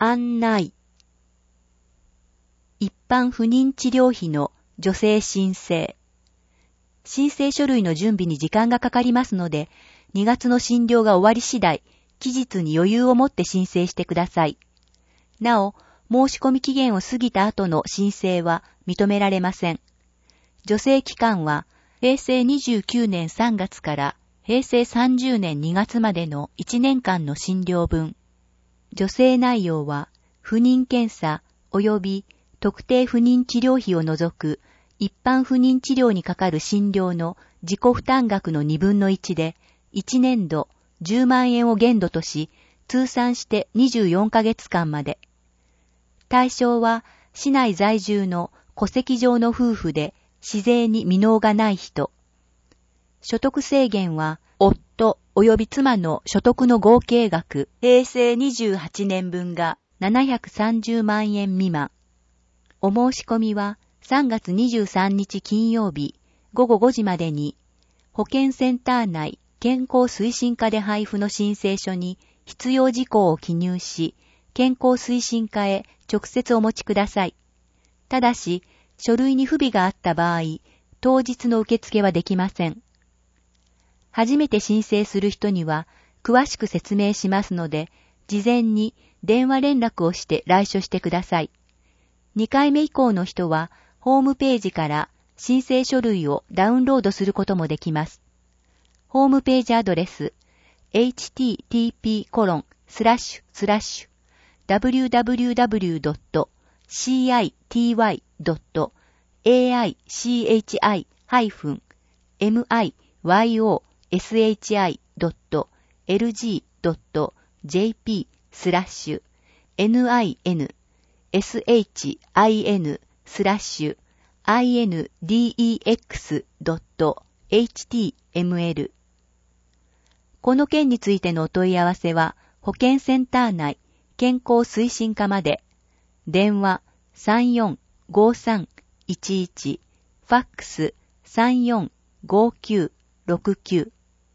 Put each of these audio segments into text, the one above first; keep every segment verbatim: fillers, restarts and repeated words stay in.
案内。一般不妊治療費の助成申請。申請書類の準備に時間がかかりますので、にがつの診療が終わり次第、期日に余裕を持って申請してください。なお、申し込み期限を過ぎた後の申請は認められません。助成期間は、へいせいにじゅうきゅうねんさんがつからへいせいさんじゅうねんにがつまでのいちねんかんの診療分。助成内容は、不妊検査及び特定不妊治療費を除く一般不妊治療にかかる診療の自己負担額のにぶんのいちで、いちねんどじゅうまんえんを限度とし、通算してにじゅうよんかげつかんまで。対象は、市内在住の戸籍上の夫婦で、市税に未納がない人。所得制限は、夫及び妻の所得の合計額、へいせいにじゅうはちねんぶんがななひゃくさんじゅうまんえん未満。お申し込みはさんがつにじゅうさんにち金曜日ごごごじまでに、保健センター内健康推進課で配布の申請書に必要事項を記入し、健康推進課へ直接お持ちください。ただし、書類に不備があった場合、当日の受付はできません。初めて申請する人には、詳しく説明しますので、事前に電話連絡をして来所してください。にかいめ以降の人は、ホームページから申請書類をダウンロードすることもできます。ホームページアドレス、エイチティーティーピーコロンスラッシュスラッシュダブリューダブリューダブリュードットシーアイティーワイドットエーアイシーエイチアイハイフンエムアイワイオーエスエイチアイドットエルジードットジェーピースラッシュエヌアイエヌエスエイチアイエヌスラッシュアイエヌディーイーエックスドットエイチティーエムエル。この件についてのお問い合わせは、保健センター内健康推進課まで。電話さんよんごさんいちいち、ファックスさんよんごきゅうろくきゅう。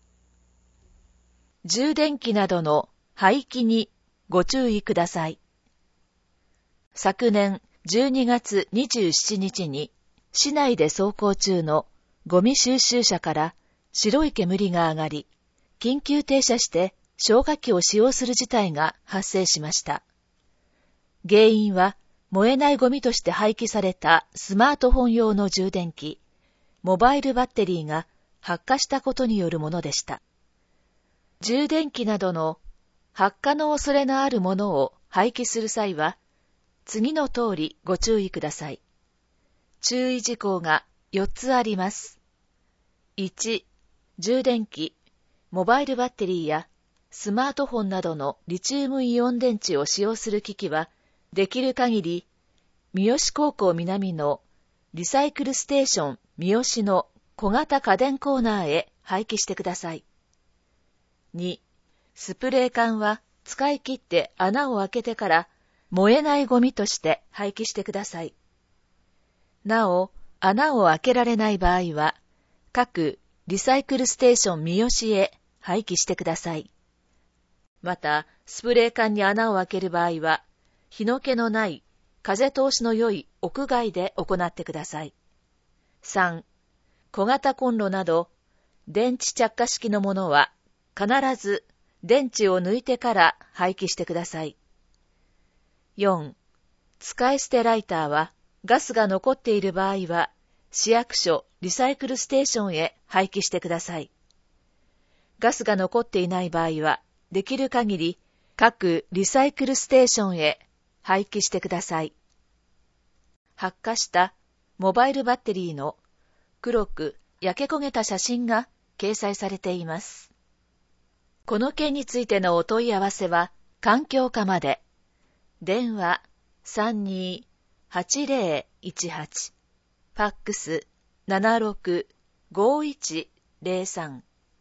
充電器などの廃棄にご注意ください。昨年じゅうにがつにじゅうしちにちに市内で走行中のゴミ収集車から白い煙が上がり、緊急停車して消火器を使用する事態が発生しました。原因は燃えないゴミとして廃棄されたスマートフォン用の充電器、モバイルバッテリーが発火したことによるものでした。充電器などの発火の恐れのあるものを廃棄する際は、次の通りご注意ください。注意事項がよっつあります。いち、充電器、モバイルバッテリーやスマートフォンなどのリチウムイオン電池を使用する機器は、できる限り、三好高校南のリサイクルステーション三好の小型家電コーナーへ廃棄してください。に、スプレー缶は使い切って穴を開けてから燃えないゴミとして廃棄してください。なお、穴を開けられない場合は、各リサイクルステーション三好へ廃棄してください。また、スプレー缶に穴を開ける場合は、日の気のない風通しの良い屋外で行ってください。さん、小型コンロなど、電池着火式のものは必ず電池を抜いてから廃棄してください。よん、使い捨てライターはガスが残っている場合は、市役所リサイクルステーションへ廃棄してください。ガスが残っていない場合は、できる限り各リサイクルステーションへ廃棄してください。発火したモバイルバッテリーの黒く焼け焦げた写真が掲載されています。この件についてのお問い合わせは環境課まで。電話 さんにーはちぜろいちはち、ファックス ななろくごいちぜろさん。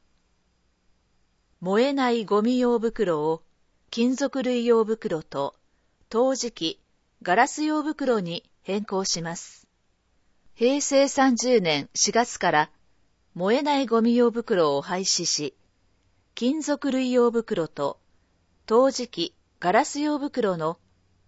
燃えないゴミ用袋を金属類用袋と陶磁器、ガラス用袋に変更します。へいせいさんじゅうねんしがつから燃えないゴミ用袋を廃止し、金属類用袋と陶磁器、ガラス用袋の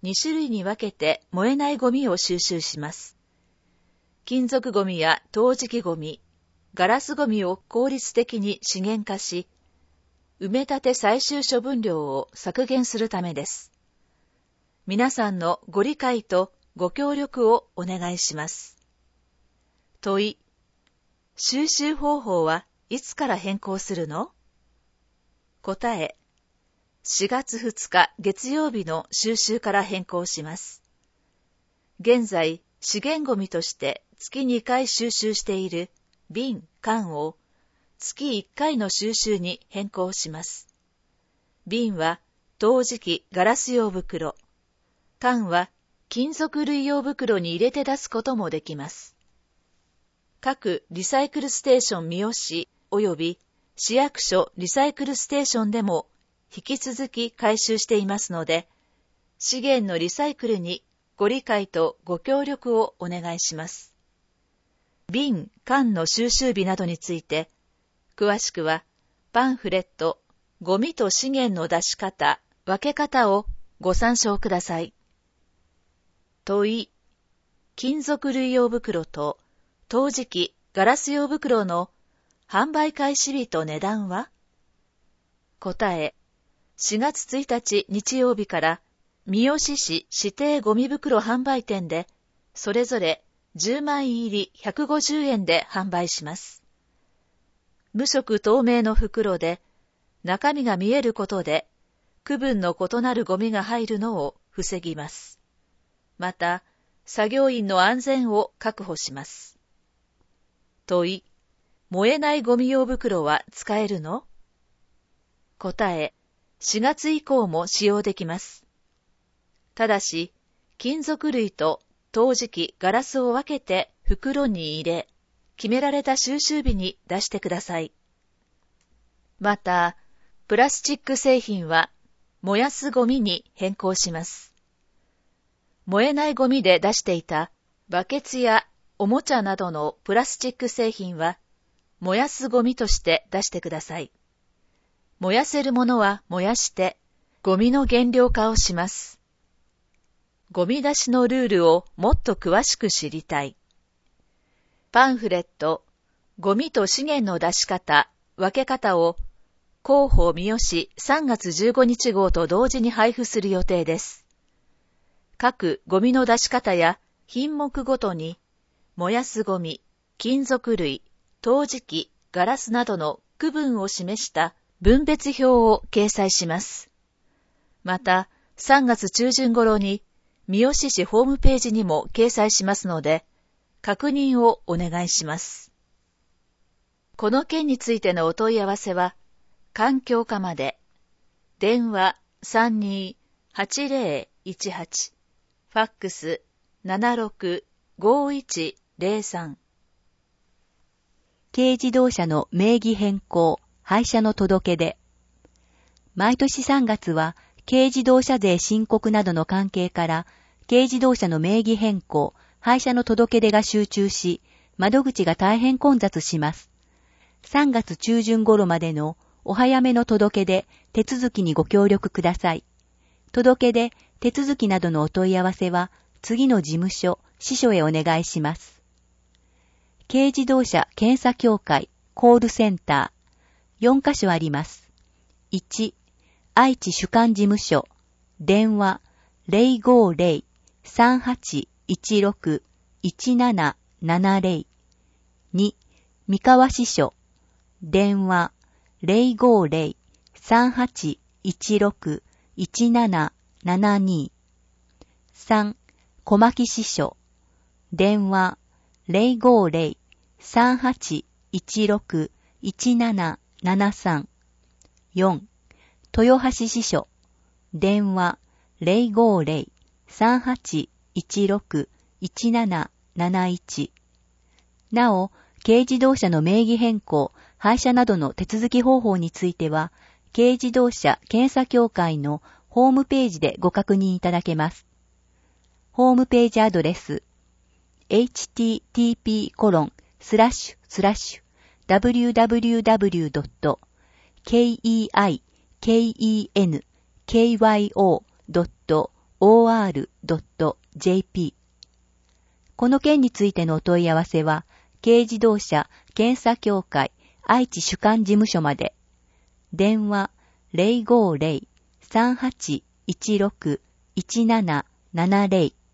に種類に分けて燃えないゴミを収集します。金属ゴミや陶磁器ゴミ、ガラスゴミを効率的に資源化し、埋め立て最終処分量を削減するためです。皆さんのご理解とご協力をお願いします。問い、収集方法はいつから変更するの？答え、しがつふつか月曜日の収集から変更します。現在、資源ゴミとして月にかい収集している瓶、缶を月いっかいの収集に変更します。瓶は陶磁器ガラス用袋、缶は金属類用袋に入れて出すこともできます。各リサイクルステーション三好及び市役所リサイクルステーションでも引き続き回収していますので、資源のリサイクルにご理解とご協力をお願いします。瓶、缶の収集日などについて、詳しくはパンフレット、ゴミと資源の出し方、分け方をご参照ください。問い、金属類用袋と陶磁器、ガラス用袋の販売開始日と値段は？答え、しがつついたち日曜日から三好市指定ゴミ袋販売店でそれぞれじゅうまい入りひゃくごじゅうえんで販売します。無色透明の袋で中身が見えることで区分の異なるゴミが入るのを防ぎます。また、作業員の安全を確保します。問い、燃えないゴミ用袋は使えるの？答え、しがつ以降も使用できます。ただし、金属類と陶磁器、ガラスを分けて袋に入れ、決められた収集日に出してください。また、プラスチック製品は燃やすゴミに変更します。燃えないゴミで出していたバケツやおもちゃなどのプラスチック製品は燃やすゴミとして出してください。燃やせるものは燃やしてゴミの減量化をします。ゴミ出しのルールをもっと詳しく知りたい。パンフレット、ゴミと資源の出し方、分け方を広報三好さんがつじゅうごにち号と同時に配布する予定です。各ゴミの出し方や品目ごとに燃やすゴミ、金属類、陶磁器、ガラスなどの区分を示した分別表を掲載します。また、さんがつちゅうじゅん頃に三好市ホームページにも掲載しますので、確認をお願いします。この件についてのお問い合わせは、環境課まで、電話 さんにーはちぜろいちはち、ファックス ななろくごいちぜろさん。 軽自動車の名義変更、廃車の届け出。毎年さんがつは、軽自動車税申告などの関係から、軽自動車の名義変更、廃車の届け出が集中し、窓口が大変混雑します。さんがつちゅうじゅん頃までのお早めの届け出、手続きにご協力ください。届け出、手続きなどのお問い合わせは、次の事務所、支所へお願いします。軽自動車検査協会コールセンター、よんカ所あります。いち、愛知主管事務所、電話 ゼロごゼロ さんはちいちろく いちななななゼロ。に、三河支所、電話 ゼロごゼロ さんはちいちろく いちななななに。さん、小牧支所、電話 ゼロごゼロ さんはちいちろく いちななななさん。よん、豊橋支所、電話 ゼロごゼロ さんはちいちろく いちなななないち。なお、軽自動車の名義変更、廃車などの手続き方法については、軽自動車検査協会のホームページでご確認いただけます。ホームページアドレス、エイチティーティーピーコロンスラッシュスラッシュダブリューダブリューダブリュードットケーイーアイケーイーエヌケーワイオードットオーアールドットジェーピー。この件についてのお問い合わせは、軽自動車検査協会愛知主管事務所まで。電話 ゼロごゼロ さんはちいちろく いちななななゼロ